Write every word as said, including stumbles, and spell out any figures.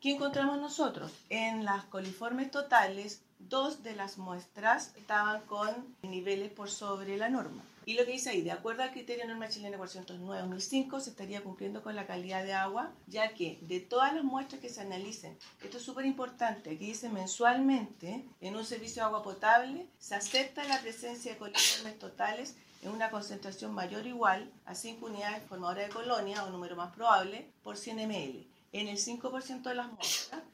¿Qué encontramos nosotros? En las coliformes totales, dos de las muestras estaban con niveles por sobre la norma. Y lo que dice ahí, de acuerdo al criterio norma chilena cuatrocientos nueve dos mil cinco, se estaría cumpliendo con la calidad de agua, ya que de todas las muestras que se analicen, esto es súper importante, aquí dice mensualmente, en un servicio de agua potable, se acepta la presencia de coliformes totales en una concentración mayor o igual a cinco unidades formadoras de colonia, o número más probable, por cien mililitros. En el cinco por ciento de las muestras